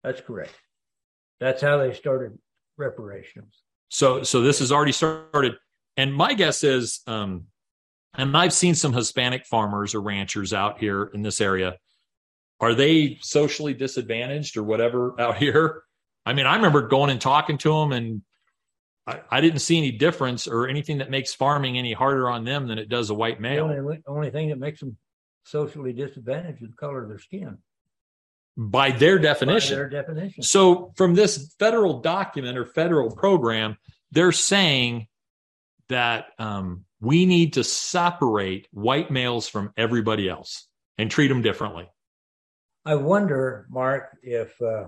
That's correct. That's how they started reparations. So, so this has already started. And my guess is, um, and I've seen some Hispanic farmers or ranchers out here in this area. Are they socially disadvantaged or whatever out here? I mean, I remember going and talking to them, and I, I didn't see any difference or anything that makes farming any harder on them than it does a white male. The only, only thing that makes them socially disadvantaged is the color of their skin. By their definition. By their definition. So from this federal document or federal program, they're saying that um, we need to separate white males from everybody else and treat them differently. I wonder, Mark, if uh,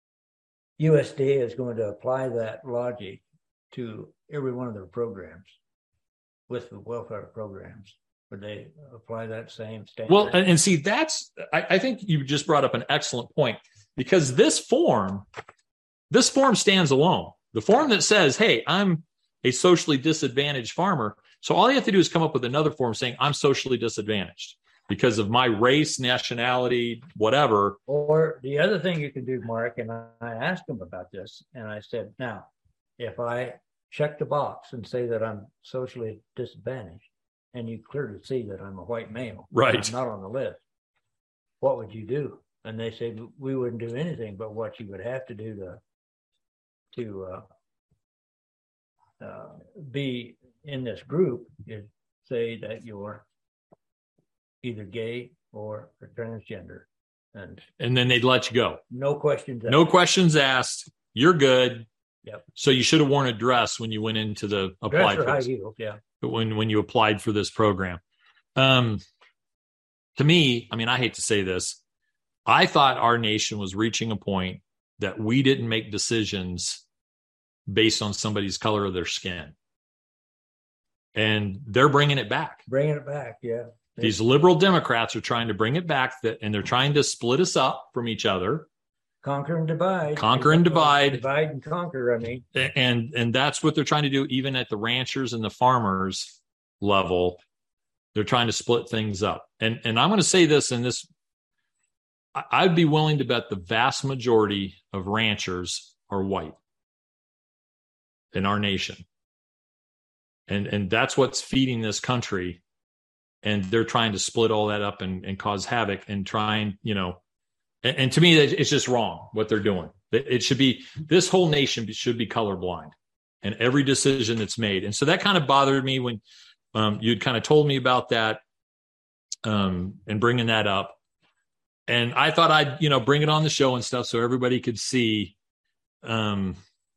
U S D A is going to apply that logic to every one of their programs with the welfare programs. Would they apply that same standard? Well, and, and see, that's, I, I think you just brought up an excellent point, because this form, this form stands alone. The form that says, hey, I'm a socially disadvantaged farmer. So all you have to do is come up with another form saying I'm socially disadvantaged because of my race, nationality, whatever. Or the other thing you can do, Mark, and I, I asked them about this, and I said, now, if I check the box and say that I'm socially disadvantaged, and you clearly see that I'm a white male, right? I'm not on the list, what would you do? And they said, we wouldn't do anything, but what you would have to do to to uh, uh, be in this group is say that you're either gay or a transgender. And and then they'd let you go. No questions asked. No questions asked. You're good. Yep. So you should have worn a dress when you went into the applied Dress or for high this, heels, yeah. when when you applied for this program. Um, to me, I mean, I hate to say this, I thought our nation was reaching a point that we didn't make decisions based on somebody's color of their skin, and they're bringing it back. Bringing it back, yeah. These liberal Democrats are trying to bring it back, that, and they're trying to split us up from each other. Conquer and divide. Conquer and divide. Divide and conquer, I mean. And and that's what they're trying to do, even at the ranchers and the farmers level. They're trying to split things up. And and I'm going to say this, and this, I'd be willing to bet the vast majority of ranchers are white in our nation. And and that's what's feeding this country. And they're trying to split all that up and, and cause havoc and try and, you know, and, and to me, it's just wrong what they're doing. It should be, this whole nation should be colorblind and every decision that's made. And so that kind of bothered me when um, you'd kind of told me about that um, and bringing that up. And I thought I'd, you know, bring it on the show and stuff so everybody could see, um,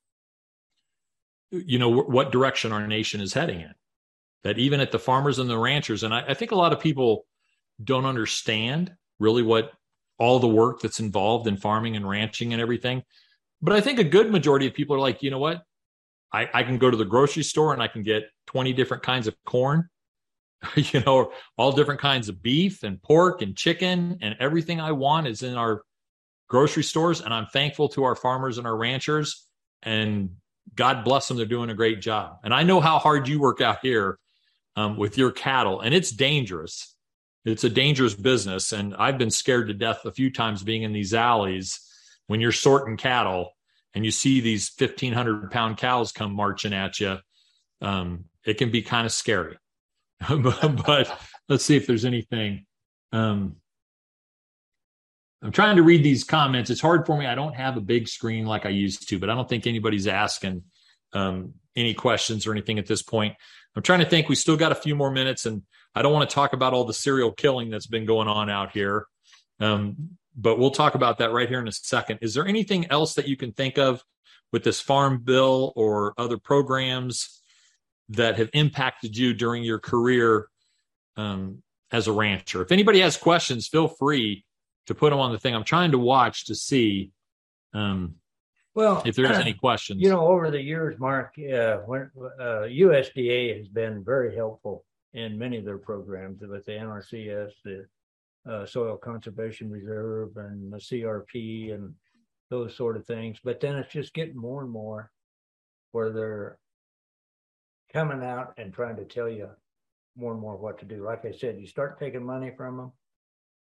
you know, w- what direction our nation is heading in. That even at the farmers and the ranchers, and I, I think a lot of people don't understand really what all the work that's involved in farming and ranching and everything. But I think a good majority of people are like, you know what? I, I can go to the grocery store and I can get twenty different kinds of corn, you know, all different kinds of beef and pork and chicken, and everything I want is in our grocery stores. And I'm thankful to our farmers and our ranchers, and God bless them. They're doing a great job. And I know how hard you work out here um, with your cattle, and it's dangerous. It's a dangerous business. And I've been scared to death a few times being in these alleys when you're sorting cattle and you see these fifteen hundred pound cows come marching at you. Um, it can be kind of scary. but, but let's see if there's anything. Um, I'm trying to read these comments. It's hard for me. I don't have a big screen like I used to, but I don't think anybody's asking um, any questions or anything at this point. I'm trying to think. We still got a few more minutes, and I don't want to talk about all the serial killing that's been going on out here. Um, but we'll talk about that right here in a second. Is there anything else that you can think of with this farm bill or other programs that have impacted you during your career um, as a rancher? If anybody has questions, feel free to put them on the thing. I'm trying to watch to see um, well, if there's any questions. You know, over the years, Mark, uh, when, uh, U S D A has been very helpful in many of their programs with the N R C S, the uh, Soil Conservation Reserve, and the C R P, and those sort of things. But then it's just getting more and more where they're coming out and trying to tell you more and more what to do. Like I said, you start taking money from them,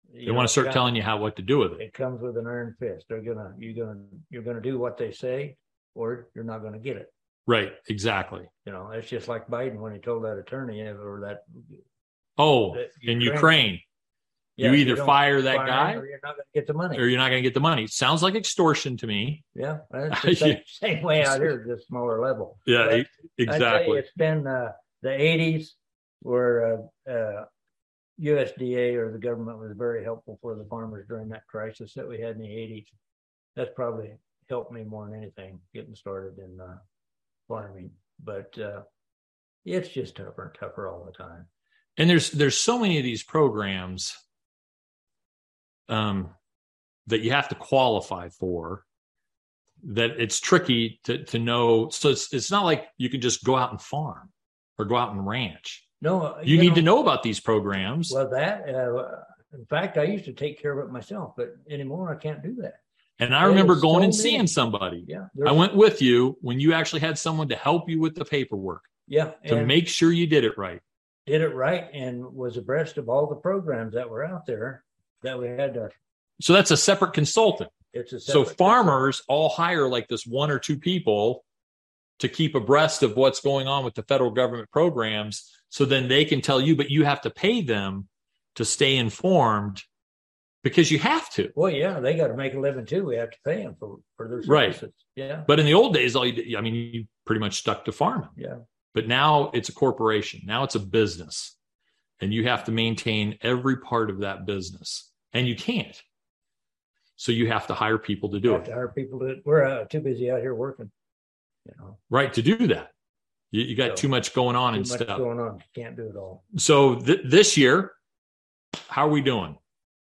They want to start telling you how what to do with it. It comes with an iron fist. They're gonna you're gonna you're gonna do what they say, or you're not gonna get it. Right, exactly. You know, it's just like Biden when he told that attorney or that. Oh, that in Ukraine, yeah, you either you fire that fire guy, or you're not going to get the money, or you're not going to get the money. Sounds like extortion to me. Yeah, that's the same, same way out here, just smaller level. Yeah, but exactly. I tell you, it's been uh, the eighties where uh, uh, U S D A or the government was very helpful for the farmers during that crisis that we had in the eighties. That's probably helped me more than anything getting started in uh, farming. But uh, it's just tougher and tougher all the time. And there's there's so many of these programs um, that you have to qualify for that it's tricky to to know. So it's it's not like you can just go out and farm or go out and ranch. No, you, you need know, to know about these programs. Well, that uh, in fact, I used to take care of it myself, but anymore I can't do that. And I remember going so and many. seeing somebody. Yeah, I went with you when you actually had someone to help you with the paperwork. Yeah, to make sure you did it right. Did it right and was abreast of all the programs that were out there that we had to. So that's a separate consultant. It's a so separate farmers consultant. all hire like this one or two people to keep abreast of what's going on with the federal government programs. So then they can tell you, but you have to pay them to stay informed because you have to. Well, yeah, they got to make a living too. We have to pay them for, for their services. Right. Yeah. But in the old days, all you did, I mean, you pretty much stuck to farming. Yeah. But now it's a corporation. Now it's a business. And you have to maintain every part of that business. And you can't. So you have to hire people to do we it. Have to hire people to. We're uh, too busy out here working. You know. Right, to do that. You, you got so, too much going on too and much stuff. going on. You can't do it all. So th- this year, how are we doing?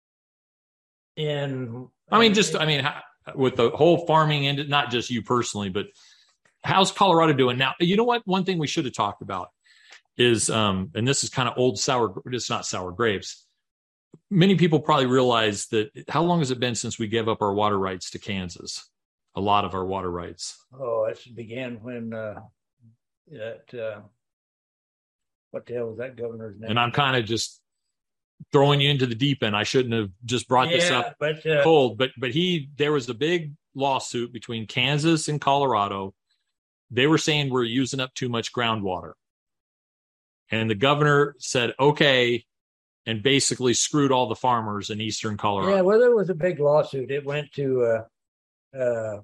And I mean, just I mean, how, with the whole farming end, not just you personally, but how's Colorado doing now? You know what? One thing we should have talked about is, um, and this is kind of old sour. It's not sour grapes. Many people probably realize that. How long has it been since we gave up our water rights to Kansas? A lot of our water rights. Oh, it began when uh, that. Uh, what the hell was that governor's name? And I'm kind of just throwing you into the deep end. I shouldn't have just brought yeah, this up but, uh, cold, but but he there was a big lawsuit between Kansas and Colorado. They were saying we're using up too much groundwater. And the governor said, okay, and basically screwed all the farmers in eastern Colorado. Yeah, well, there was a big lawsuit. It went to uh, uh,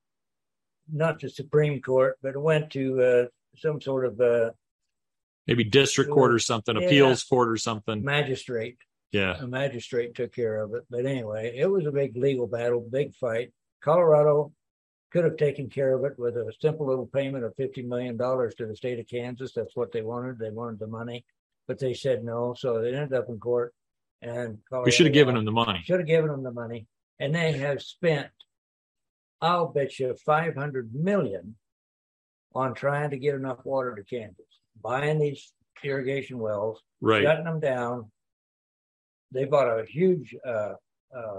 not the Supreme Court, but it went to uh, some sort of uh, maybe district court or something, yeah, appeals court or something. Magistrate. Yeah. A magistrate took care of it. But anyway, it was a big legal battle, big fight. Colorado could have taken care of it with a simple little payment of fifty million dollars to the state of Kansas. That's what they wanted. They wanted the money, but they said no. So they ended up in court. And Colorado we should have given them the money. Should have given them the money. And they have spent, I'll bet you, five hundred million dollars on trying to get enough water to Kansas, buying these irrigation wells, right, shutting them down. They bought a huge uh, uh,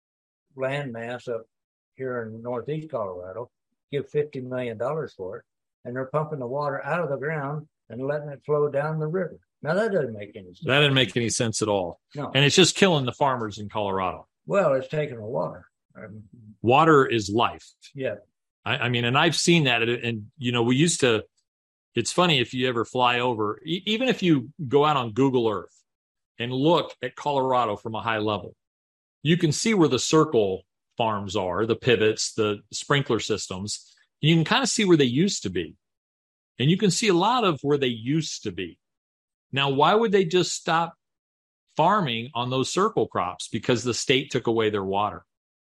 land mass up here in northeast Colorado, give fifty million dollars for it, and they're pumping the water out of the ground and letting it flow down the river. Now, that doesn't make any sense. That didn't make any sense at all. No. And it's just killing the farmers in Colorado. Well, it's taking the water. Um, water is life. Yeah. I, I mean, and I've seen that. And, you know, we used to, it's funny if you ever fly over, e- even if you go out on Google Earth and look at Colorado from a high level, you can see where the circle farms are, the pivots, the sprinkler systems. And you can kind of see where they used to be. And you can see a lot of where they used to be. Now, why would they just stop farming on those circle crops? Because the state took away their water.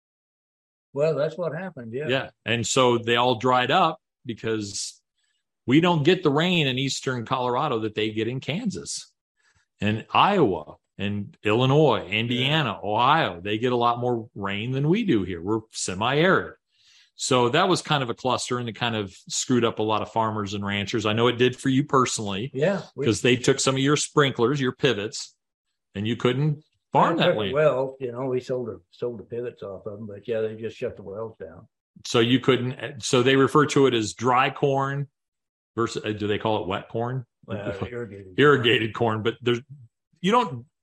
Well, that's what happened. Yeah. Yeah. And so they all dried up because we don't get the rain in eastern Colorado that they get in Kansas and Iowa and Illinois, Indiana, yeah. Ohio. They get a lot more rain than we do here. We're semi-arid. So that was kind of a cluster, and it kind of screwed up a lot of farmers and ranchers. I know it did for you personally. Yeah. Because they took some of your sprinklers, your pivots, and you couldn't farm that land. Well, you know, we sold the sold the pivots off of them, but yeah, they just shut the wells down. So you couldn't. So they refer to it as dry corn versus. Do they call it wet corn? Well, irrigated. Irrigated corn, but there's you don't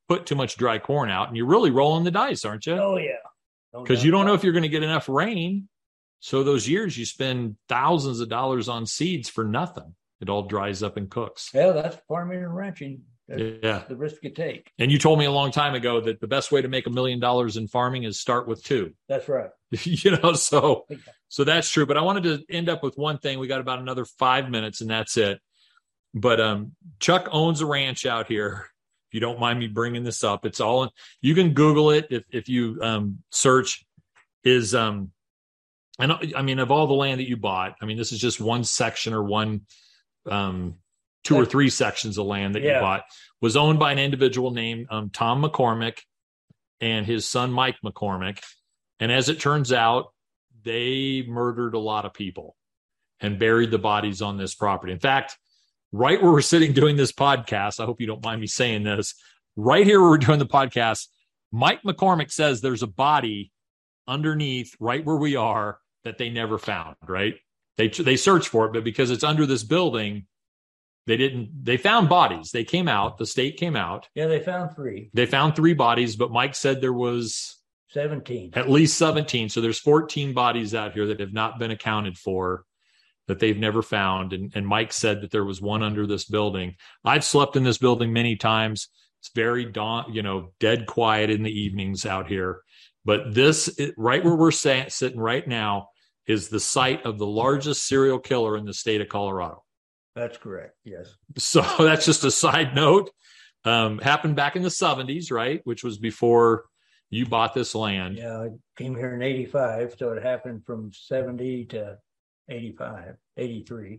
put too much dry corn out, and you're really rolling the dice, aren't you? Oh, yeah. Because you don't know if you're going to get enough rain. So those years you spend thousands of dollars on seeds for nothing. It all dries up and cooks. Yeah, that's farming and ranching. That's yeah. the risk you take. And you told me a long time ago that the best way to make a million dollars in farming is start with two. That's right. you know, so so that's true. But I wanted to end up with one thing. We got about another five minutes, and that's it. But um, Chuck owns a ranch out here. If you don't mind me bringing this up, it's all you can Google it if if you um, search. Is um, I know I mean of all the land that you bought, I mean this is just one section or one um. two or three sections of land that yeah. you bought, was owned by an individual named um, Tom McCormick and his son, Mike McCormick. And as it turns out, they murdered a lot of people and buried the bodies on this property. In fact, right where we're sitting doing this podcast, I hope you don't mind me saying this, right here where we're doing the podcast, Mike McCormick says there's a body underneath right where we are that they never found, right? They, they searched for it, but because it's under this building, They didn't, they found bodies. They came out, the state came out. Yeah, they found three. They found three bodies, but Mike said there was seventeen. At least seventeen. So there's fourteen bodies out here that have not been accounted for, that they've never found. And, and Mike said that there was one under this building. I've slept in this building many times. It's very, dawn, you know, dead quiet in the evenings out here. But this, it, right where we're sat, sitting right now, is the site of the largest serial killer in the state of Colorado. That's correct. Yes. So that's just a side note. Um, happened back in the seventies, right? Which was before you bought this land. Yeah, I came here in eighty-five. So it happened from seventy to eighty-five, eighty-three.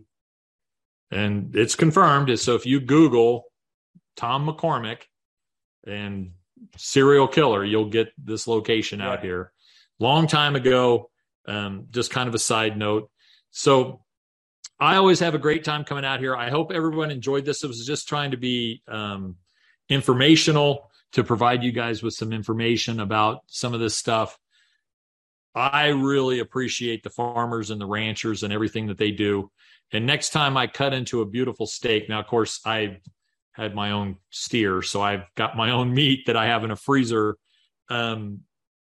And it's confirmed. So if you Google Tom McCormick and serial killer, you'll get this location out right. here. Long time ago, um, just kind of a side note. So I always have a great time coming out here. I hope everyone enjoyed this. It was just trying to be um, informational, to provide you guys with some information about some of this stuff. I really appreciate the farmers and the ranchers and everything that they do. And next time I cut into a beautiful steak, now, of course, I had my own steer, so I've got my own meat that I have in a freezer. Um,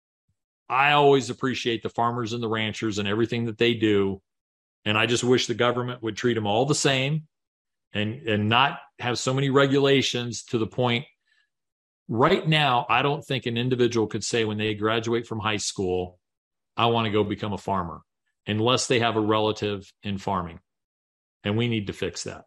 I always appreciate the farmers and the ranchers and everything that they do. And I just wish the government would treat them all the same and, and not have so many regulations to the point. Right now, I don't think an individual could say when they graduate from high school, I want to go become a farmer, unless they have a relative in farming. And we need to fix that.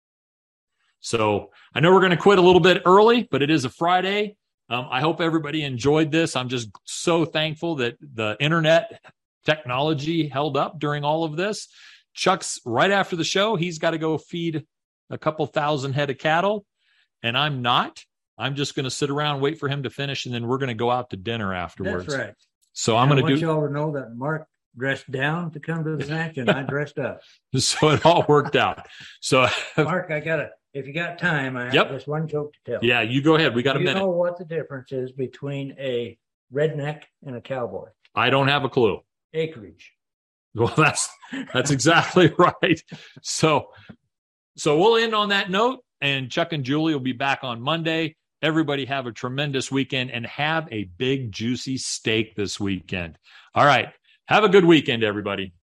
So I know we're going to quit a little bit early, but it is a Friday. Um, I hope everybody enjoyed this. I'm just so thankful that the internet technology held up during all of this. Chuck's right after the show. He's got to go feed a couple thousand head of cattle, and I'm not. I'm just going to sit around, wait for him to finish, and then we're going to go out to dinner afterwards. That's right. So I'm going to do. I want y'all to know that Mark dressed down to come to the ranch, and I dressed up. So it all worked out. So Mark, I got to, if you got time, I yep. have just one joke to tell. Yeah, you go ahead. We got Do a you minute. You know what the difference is between a redneck and a cowboy? I don't have a clue. Acreage. Well, that's that's exactly right. So, so we'll end on that note, and Chuck and Julie will be back on Monday. Everybody have a tremendous weekend and have a big, juicy steak this weekend. All right. Have a good weekend, everybody.